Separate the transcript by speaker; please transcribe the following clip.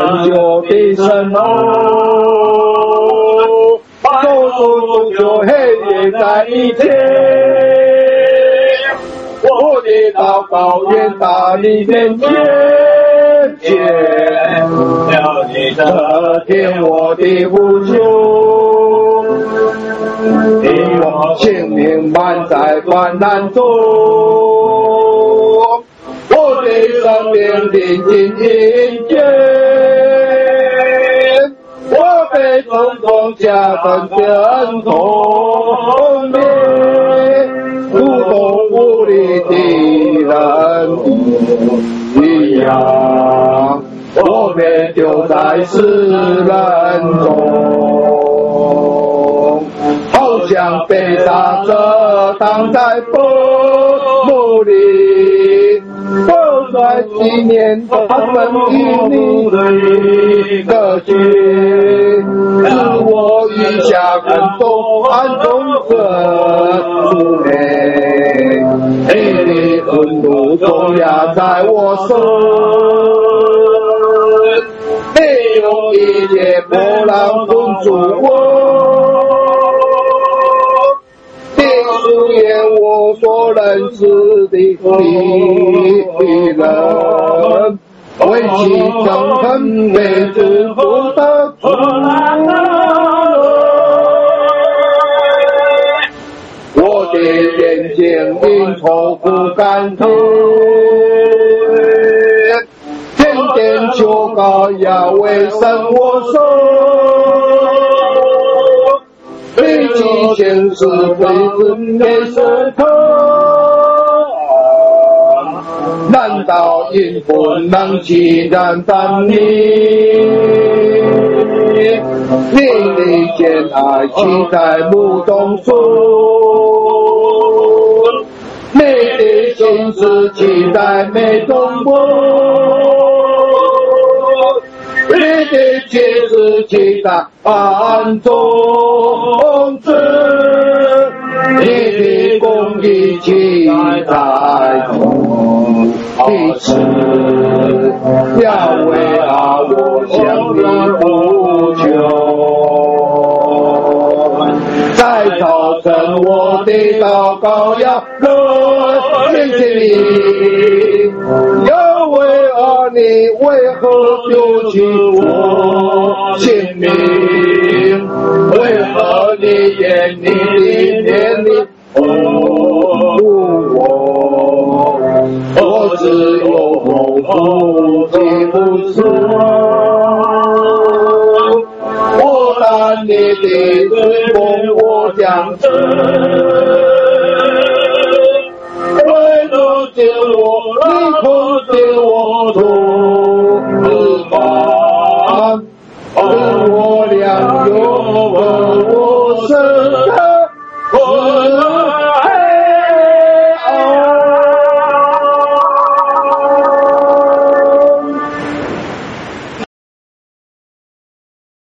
Speaker 1: 救的神哦，走就黑夜在一天，我的祷告愿到你面前，了你的听我的呼求，你我性命满在患难中，我的生命临近阴间，我被种种加分的痛灭，如同无力的人一样，我被丢在世人中，好像被杀者挡在坟墓里，我在纪念他们的一个心，使我一下更多暗中的主内，你的愤怒重压在我身，没有一切波浪困住我，并出现我所认识的人，为其憎恨被制服的主，我的眼睛因愁苦甘甜，天天求告亚为生我手，飞机现实飞至面舌头，难道因不能既然当你的坚爱期待目中说，你的心思期待美中国，你的妻子期待暗中子，你的公义期待彼此，亚为啊，我向你呼求，在早晨我的祷告要谢谢你，亚为啊，你为何丢弃我性命？为何你眼里的怜悯我只有痛苦的不是，我拿你的罪供我讲真，为了救我，你可救我从日方，使我良友和我生。